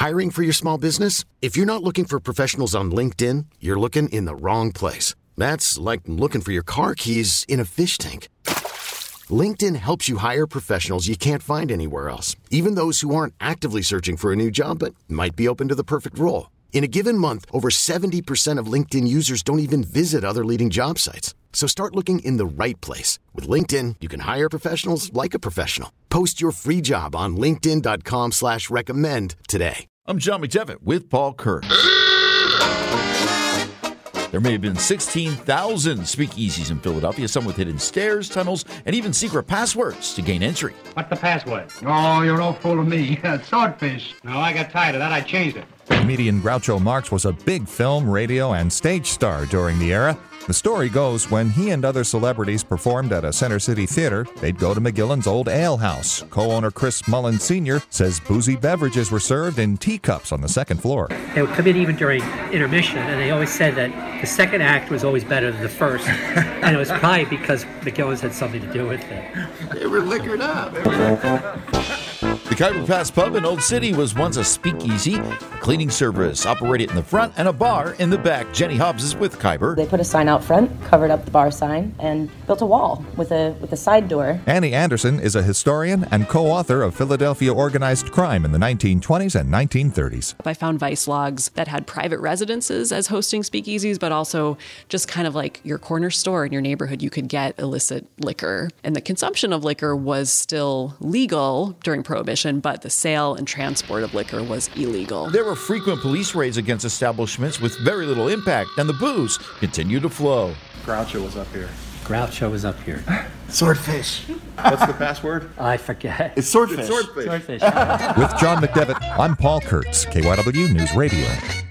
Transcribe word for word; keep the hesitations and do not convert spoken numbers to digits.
Hiring for your small business? If you're not looking for professionals on LinkedIn, you're looking in the wrong place. That's like looking for your car keys in a fish tank. LinkedIn helps you hire professionals you can't find anywhere else, even those who aren't actively searching for a new job but might be open to the perfect role. In a given month, over seventy percent of LinkedIn users don't even visit other leading job sites. So start looking in the right place. With LinkedIn, you can hire professionals like a professional. Post your free job on linkedin.com slash recommend today. I'm John McDevitt with Paul Kurtz. There may have been sixteen thousand speakeasies in Philadelphia, some with hidden stairs, tunnels, and even secret passwords to gain entry. What's the password? Oh, you're no fool of me. Swordfish. No, I got tired of that. I changed it. Comedian Groucho Marx was a big film, radio, and stage star during the era. The story goes, when he and other celebrities performed at a Center City theater, they'd go to McGillen's Old Ale House. Co-owner Chris Mullen Senior says boozy beverages were served in teacups on the second floor. They would come in even during intermission, and they always said that the second act was always better than the first. And it was probably because McGillen's had something to do with it. They were liquored up. The Khyber Pass Pub in Old City was once a speakeasy. A cleaning service operated in the front and a bar in the back. Jenny Hobbs is with Khyber. They put a sign out front, covered up the bar sign, and built a wall with a with a side door. Annie Anderson is a historian and co-author of Philadelphia Organized Crime in the nineteen twenties and nineteen thirties. I found Vice logs that had private residences as hosting speakeasies, but also just kind of like your corner store in your neighborhood, you could get illicit liquor. And the consumption of liquor was still legal during Prohibition, but the sale and transport of liquor was illegal. There were frequent police raids against establishments with very little impact, and the booze continued to flow. Groucho was up here. Groucho was up here. Swordfish. What's the password? I forget. It's swordfish. It's swordfish. Swordfish. With John McDevitt, I'm Paul Kurtz, K Y W News Radio.